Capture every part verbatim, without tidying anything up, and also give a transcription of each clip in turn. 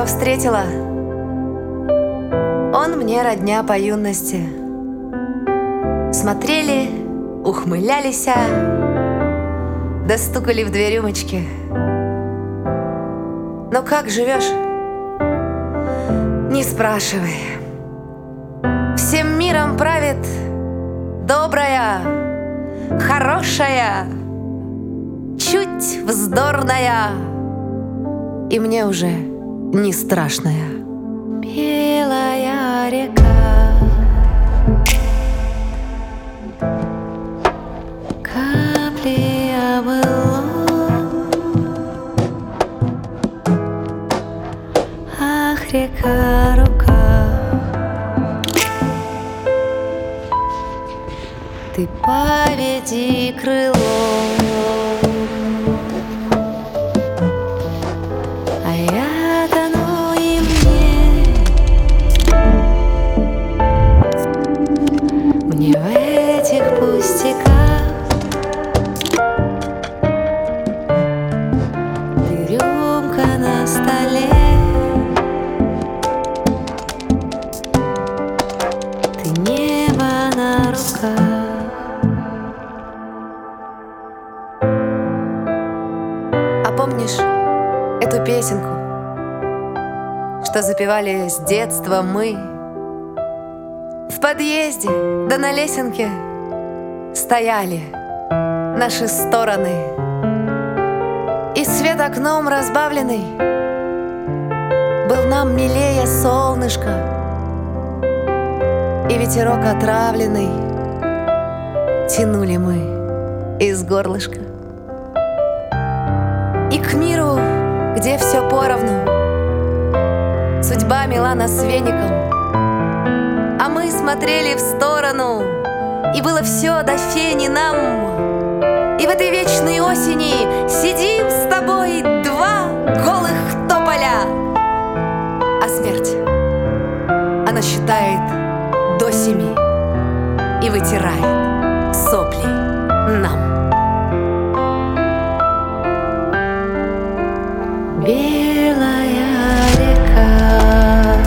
его встретила. Он мне родня по юности. Смотрели, ухмылялись, да стукали в две рюмочки. Ну как живешь? Не спрашивай. Всем миром правит добрая, хорошая, чуть вздорная, и мне уже не страшная. Белая река, капли обылом. Ах, река, рука, ты поведи крылом. Не в этих пустяках ты рюмка на столе, ты небо на руках. А помнишь эту песенку, что запевали с детства мы? В подъезде, да на лесенке стояли наши стороны, и свет окном разбавленный был нам милее солнышко, и ветерок отравленный тянули мы из горлышка. И к миру, где все поровну, судьба мила нас веником, а мы смотрели в сторону, и было все до фени нам. И в этой вечной осени сидим с тобой два голых тополя. А смерть, она считает до семи и вытирает сопли нам. Белая река,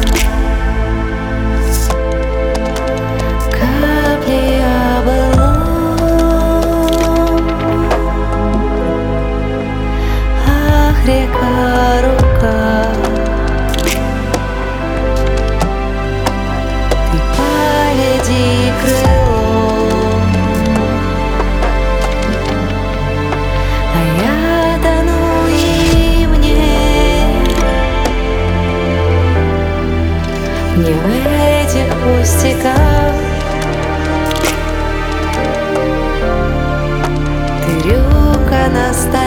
капли обылом. Ах, река, рука, ты поведи крылом. А я тону, и мне не в этих пустяках ты рюмка на столе.